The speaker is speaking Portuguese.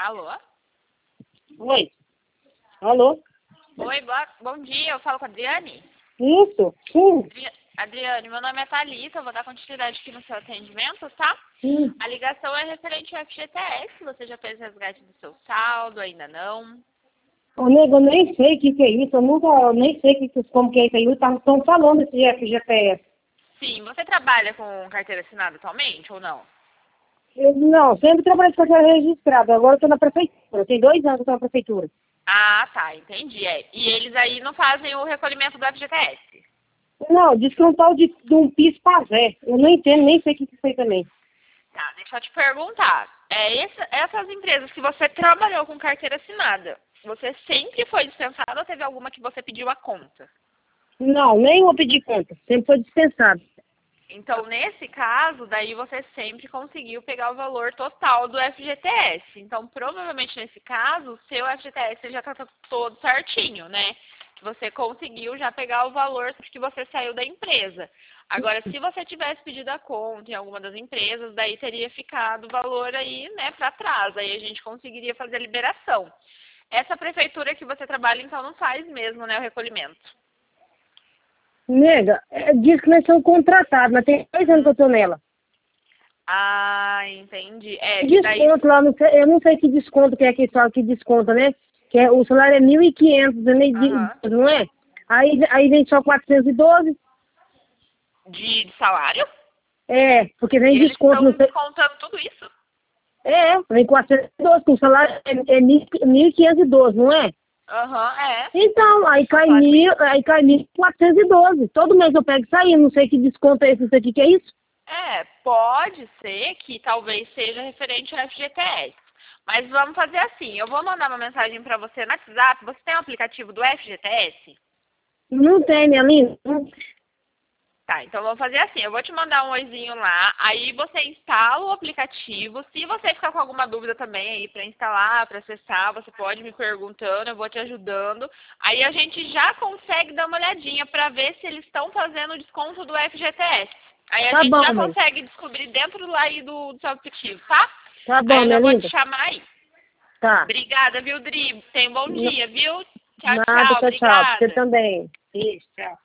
Alô? Oi. Alô? Oi, bom dia. Eu falo com a Adriane? Isso? Sim. Adriane, meu nome é Thalita. Eu vou dar continuidade aqui no seu atendimento, tá? Sim. A ligação é referente ao FGTS. Você já fez resgate do seu saldo? Ainda não? Ô, nego, eu nem sei o que é isso. Eu nem sei como que é isso aí. Estão falando esse FGTS. Sim. Você trabalha com carteira assinada atualmente ou não? Não, sempre trabalhei com carteira registrada. Agora eu estou na prefeitura. Tem 2 anos que eu estou na prefeitura. Ah, tá. Entendi. E eles aí não fazem o recolhimento do FGTS? Não, diz que é um tal de um PIS pavé. Eu não entendo, nem sei o que é isso aí também. Tá, deixa eu te perguntar. Essas empresas que você trabalhou com carteira assinada, você sempre foi dispensada ou teve alguma que você pediu a conta? Não, nem vou pedir conta. Sempre foi dispensado. Então, nesse caso, daí você sempre conseguiu pegar o valor total do FGTS. Então, provavelmente nesse caso, o seu FGTS já está todo certinho, né? Que você conseguiu já pegar o valor que você saiu da empresa. Agora, se você tivesse pedido a conta em alguma das empresas, daí teria ficado o valor aí, né, para trás. Aí a gente conseguiria fazer a liberação. Essa prefeitura que você trabalha, então, não faz mesmo, né, o recolhimento. Nega, diz que nós somos contratados, mas tem 2 anos que eu estou nela. Ah, entendi. Que daí... Desconto lá, eu não sei que desconto que é que fala que desconta, né? O salário é 1.500, Aham. não é? Aí vem só 412. De salário? Porque E vem eles desconto, estão não sei. descontando tudo isso? Vem 412, que o salário é 1.512, não é? Aham, Então, aí Só cai sabe com isso. 1.412. Todo mês eu pego isso aí, não sei que desconto é esse, isso aqui, que é isso? Pode ser que talvez seja referente ao FGTS. Mas vamos fazer assim, eu vou mandar uma mensagem para você no WhatsApp. Você tem o aplicativo do FGTS? Não tem, minha linda. Tá, então vamos fazer assim, eu vou te mandar um oizinho lá, aí você instala o aplicativo. Se você ficar com alguma dúvida também aí para instalar, para acessar, você pode me perguntando, eu vou te ajudando. Aí a gente já consegue dar uma olhadinha para ver se eles estão fazendo o desconto do FGTS. Aí a Tá gente bom, já mãe. consegue descobrir dentro lá aí do seu aplicativo, tá? Tá Aí bom, eu minha já vou te linda. chamar aí. Tá. Obrigada, viu, Dri? Tenha um bom dia, viu? Tchau, Nada, tchau. tchau, tchau. Você Obrigada. também. Isso, tchau.